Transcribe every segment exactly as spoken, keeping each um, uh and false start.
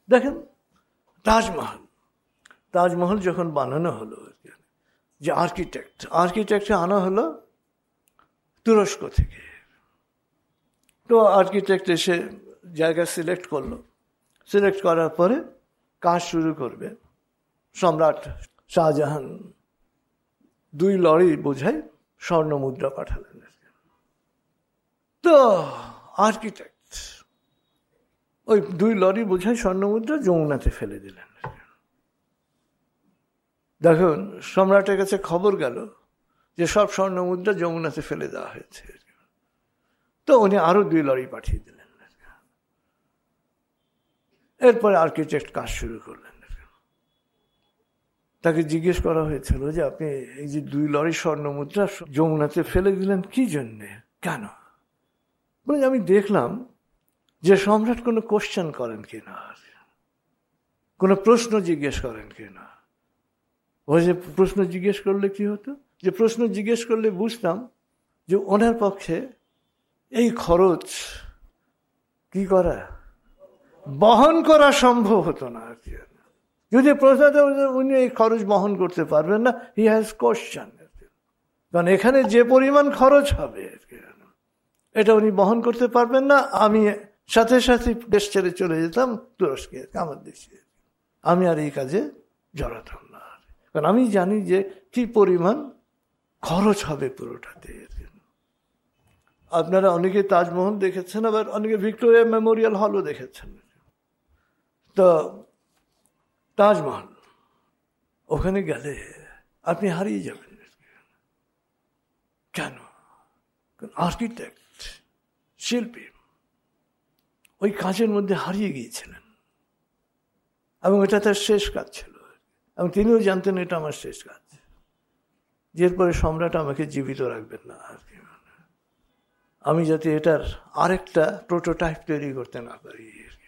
দেখেন তাজমহল, তাজমহল যখন বানানো হলো, যে আর্কিটেক্ট আর্কিটেক্টে আনা হলো তুরস্ক থেকে। তো আর্কিটেক্ট এসে জায়গা সিলেক্ট করলো, সিলেক্ট করার পরে কাজ শুরু করবে। সম্রাট শাহজাহান দুই লরি বোঝাই স্বর্ণ মুদ্রা পাঠালেন। তো আর্কিটেক্ট ওই দুই লরি বোঝাই স্বর্ণ মুদ্রা যমুনাতে ফেলে দিলেন। দেখুন সম্রাটের কাছে খবর গেল যে সব স্বর্ণ মুদ্রা যমুনাতে ফেলে দেওয়া হয়েছে। তো উনি আরো দুই লরি পাঠিয়ে দিলেন। এরপরে আর্কিটেক্ট কাজ শুরু করলেন। তাকে জিজ্ঞেস করা হয়েছিল যে আপনি এই যে দুই লরি স্বর্ণ মুদ্রা যমুনাতে ফেলে দিলেন কি জন্যে, কেন? বলে আমি দেখলাম যে সম্রাট কোনো কোশ্চেন করেন কিনা, কোনো প্রশ্ন জিজ্ঞেস করেন কিনা। ওই যে প্রশ্ন জিজ্ঞেস করলে কি হতো, যে প্রশ্ন জিজ্ঞেস করলে বুঝতাম যে ওনার পক্ষে এই খরচ কি করা, বহন করা সম্ভব হতো না আর কি। যদি প্রশ্ন উনি এই খরচ বহন করতে পারবেন না, হি হ্যাজ কোশ্চেন। কারণ এখানে যে পরিমাণ খরচ হবে এটা উনি বহন করতে পারবেন না। আমি সাথে সাথে দেশ ছেড়ে চলে যেতাম তুরস্কে, আমার দেশে। আমি আর এই কাজে জড়াতাম না, কারণ আমি জানি যে কি পরিমাণ খরচ হবে পুরোটাতে। আপনারা অনেকে তাজমহল দেখেছেন, আবার অনেকে ভিক্টোরিয়া মেমোরিয়াল হলও দেখেছেন। তো তাজমহল ওখানে গেলে আপনি হারিয়ে যাবেন। কেন? আর্কিটেক্ট, শিল্পী ওই কাজের মধ্যে হারিয়ে গিয়েছিলেন এবং এটা তার শেষ কাজ ছিল এবং তিনিও জানতেন এটা আমার শেষ কাজ, এরপরে সম্রাট আমাকে জীবিত রাখবেন না আর কি, আমি যাতে এটার আরেকটা প্রোটোটাইপ তৈরি করতে না পারি।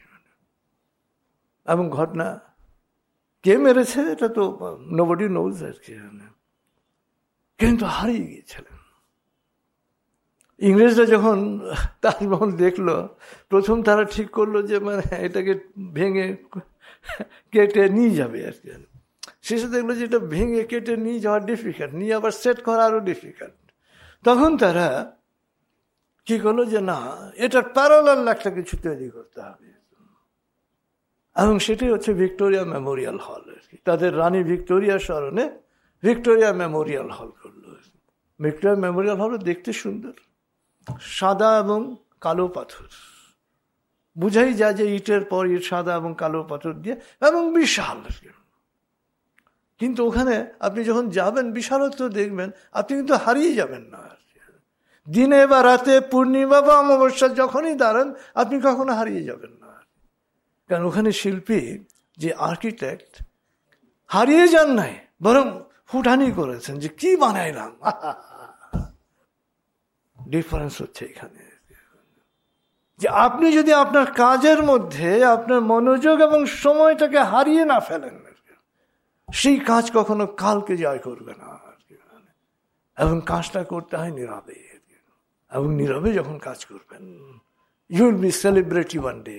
এবং ঘটনা কে মেরেছে এটা তো নোবডি নোজ আর কি, কিন্তু হারিয়ে গিয়েছিলেন। ইংরেজরা যখন তাজমহল দেখলো, প্রথম তারা ঠিক করলো যে মানে এটাকে ভেঙে কেটে নিয়ে যাবে আর কি। শেষে দেখলো যে এটা ভেঙে কেটে নিয়ে যাওয়া ডিফিকাল্ট, নিয়ে আবার সেট করা আরো ডিফিকাল্ট। তখন তারা কি করলো যে না, এটার প্যারালাল একটা কিছু তৈরি করতে হবে, এবং সেটাই হচ্ছে ভিক্টোরিয়া মেমোরিয়াল হল আর কি। তাদের রানী ভিক্টোরিয়ার স্মরণে ভিক্টোরিয়া মেমোরিয়াল হল করলো। ভিক্টোরিয়া মেমোরিয়াল হল দেখতে সুন্দর, সাদা এবং কালো পাথর, বুঝাই যায় যে ইটের পর ইট সাদা এবং কালো পাথর দিয়ে, এবং বিশাল। কিন্তু ওখানে আপনি যখন যাবেন বিশালত্ব দেখবেন, আপনি কিন্তু হারিয়ে যাবেন না। দিনে বা রাতে, পূর্ণিমা বা অমাবস্যা যখনই দাঁড়ান আপনি কখনো হারিয়ে যাবেন না, কারণ ওখানে শিল্পী যে আর্কিটেক্ট হারিয়ে যান নাই, বরং ফুটানি করেছেন যে কি বানাইলাম। ডিফারেন্স হচ্ছে এখানে যে আপনি যদি আপনার কাজের মধ্যে আপনার মনোযোগ এবং সময়টাকে হারিয়ে না ফেলেন, সেই কাজ কখনো কালকে জয় করবে না। এবং কাজটা করতে হয় নীরবে, এবং নীরবে যখন কাজ করবেন you will be celebrity one day.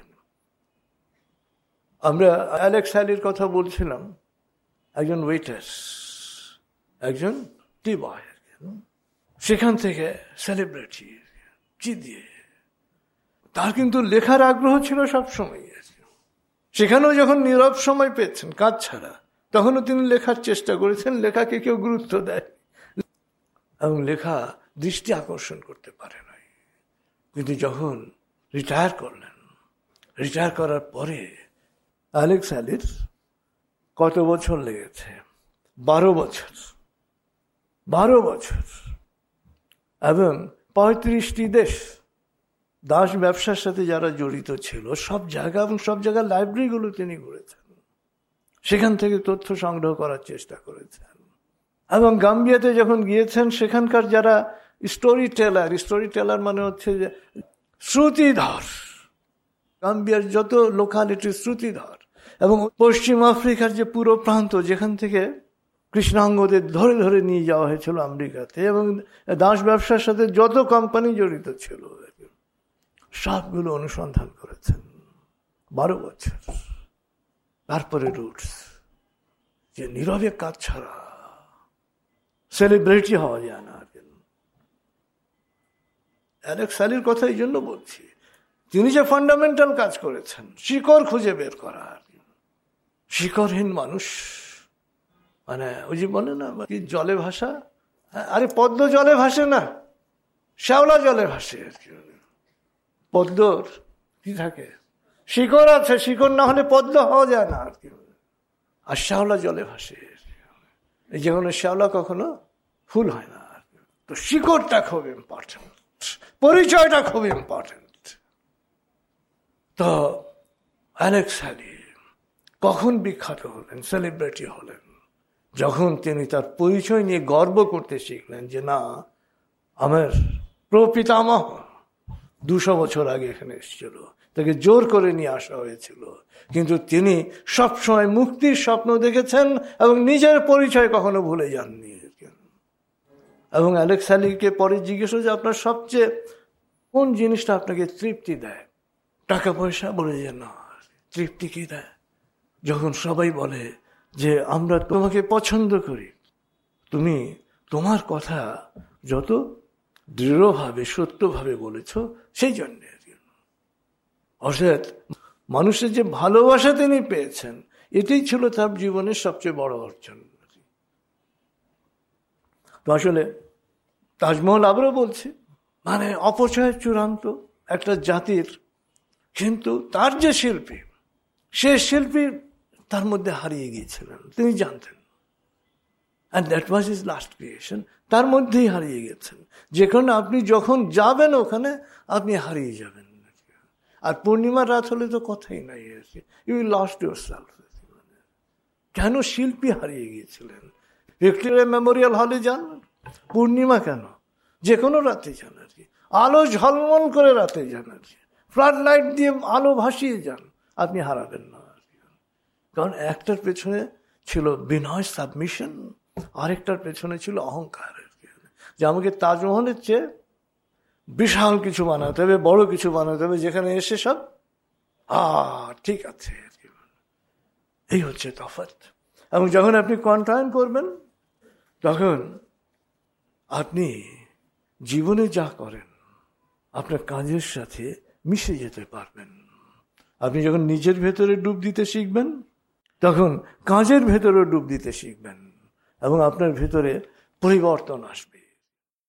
আমরা অ্যালেক্স হ্যালির কথা বলছিলাম, একজন ওয়েটার, একজন টি বয়, সেখান থেকে সেলিব্রিটি কি দিয়ে। তার কিন্তু লেখার আগ্রহ ছিল সবসময়, সেখানেও যখন নীরব সময় পেয়েছেন কাজ ছাড়া, তখনও তিনি লেখার চেষ্টা করেছেন। লেখাকে কেউ গুরুত্ব দেয় এবং লেখা দৃষ্টি আকর্ষণ করতে পারে নাই। কিন্তু যখন রিটায়ার করলেন, রিটায়ার করার পরে অ্যালেক্স হ্যালির কত বছর লেগেছে? বারো বছর বারো বছর এবং পঁয়ত্রিশটি দেশ, দাস ব্যবসার সাথে যারা জড়িত ছিল সব জায়গা এবং সব জায়গার লাইব্রেরিগুলো তিনি ঘুরেছেন, সেখান থেকে তথ্য সংগ্রহ করার চেষ্টা করেছেন। এবং গাম্বিয়াতে যখন গিয়েছেন, সেখানকার যারা স্টোরি টেলার, স্টোরি টেলার মানে হচ্ছে যে শ্রুতিধর, গাম্বিয়ার যত লোকালিটি শ্রুতিধর, এবং পশ্চিম আফ্রিকার যে পুরো প্রান্ত যেখান থেকে কৃষ্ণাঙ্গদের ধরে ধরে নিয়ে যাওয়া হয়েছিল আমেরিকাতে, এবং দাস ব্যবসার সাথে যত কোম্পানি জড়িত ছিল সবগুলো অনুসন্ধান করেছেন। বারো বছর। তারপরে রুটস, যে নীরবে কাজ ছাড়া সেলিব্রিটি হওয়া যায় না। অ্যালেক্স হ্যালির কথা এই জন্য বলছি, তিনি যে ফান্ডামেন্টাল কাজ করেছেন, শিকড় খুঁজে বের করা। শিকড়হীন মানুষ মানে ওই যে বলে না কি জলে ভাসা, আরে পদ্ম জলে ভাসে না, শ্যাওলা জলে ভাসে আর কি। পদ্মর কি থাকে, শিকড় আছে, শিকড় না হলে পদ্ম হওয়া যায় না আর কি। আর শ্যাওলা জলে ভাসে, এই যেখানে শ্যাওলা কখনো ফুল হয় না। তো শিকড়টা খুব ইম্পর্টেন্ট, পরিচয়টা খুব ইম্পর্টেন্ট। তো অ্যালেক্স হ্যালি কখন বিখ্যাত হলেন, সেলিব্রিটি হলেন? যখন তিনি তার পরিচয় নিয়ে গর্ব করতে শিখলেন যে না, আমার প্রপিতামহ দুশো বছর আগে এখানে এসেছিল, তাকে জোর করে নিয়ে আসা হয়েছিল, কিন্তু তিনি সবসময় মুক্তির স্বপ্ন দেখেছেন এবং নিজের পরিচয় কখনো ভুলে যাননি। এবং অ্যালেক্স হ্যালিকে পরে জিজ্ঞেস যে আপনার সবচেয়ে কোন জিনিসটা আপনাকে তৃপ্তি দেয়? টাকা পয়সা? বলে যে না, তৃপ্তি কি দেয়? যখন সবাই বলে যে আমরা তোমাকে পছন্দ করি, তুমি তোমার কথা যত দৃঢ়ভাবে সত্যভাবে বলেছ, সেই জন্যে। অর্থাৎ মানুষের যে ভালোবাসা তিনি পেয়েছেন, এটাই ছিল তার জীবনের সবচেয়ে বড় অর্জন। তো আসলে তাজমহল আবারও বলছি, মানে অপচয় চূড়ান্ত একটা জাতির, কিন্তু তার যে শিল্পী, সে শিল্পী তার মধ্যে হারিয়ে গিয়েছিলেন, তিনি জানতেন। And that was his last creation, তার মধ্যেই হারিয়ে গেছেন। যেখানে আপনি যখন যাবেন ওখানে আপনি হারিয়ে যাবেন। আর পূর্ণিমার রাত হলে তো কথাই নাই, ইউ লস্ট ইউর সেলফ। কেন শিল্পী হারিয়ে গিয়েছিলেন? ভিক্টোরিয়া মেমোরিয়াল হলে যান, পূর্ণিমা কেন, যে কোনো রাতে যান আর কি, আলো ঝলমল করে রাতে যান আর কি, ফ্লাড লাইট দিয়ে আলো ভাসিয়ে যান, আপনি হারাবেন না আর কি। কারণ একটার পেছনে ছিল বিনয়, সাবমিশন, আরেকটার পেছনে ছিল অহংকার আর কি, যে আমাকে তাজমহলের চেয়ে বিশাল কিছু বানাতে হবে, বড় কিছু বানাতে হবে, যেখানে এসে সব আ ঠিক আছে। এই হচ্ছে তফাৎ। এবং যখন আপনি কন্ট্রায়ন করবেন, তখন আপনি জীবনে যা করেন আপনার কাজের সাথে মিশে যেতে পারবেন। আপনি যখন নিজের ভেতরে ডুব দিতে শিখবেন, তখন কাজের ভেতরে ডুব দিতে শিখবেন এবং আপনার ভেতরে পরিবর্তন আসবে।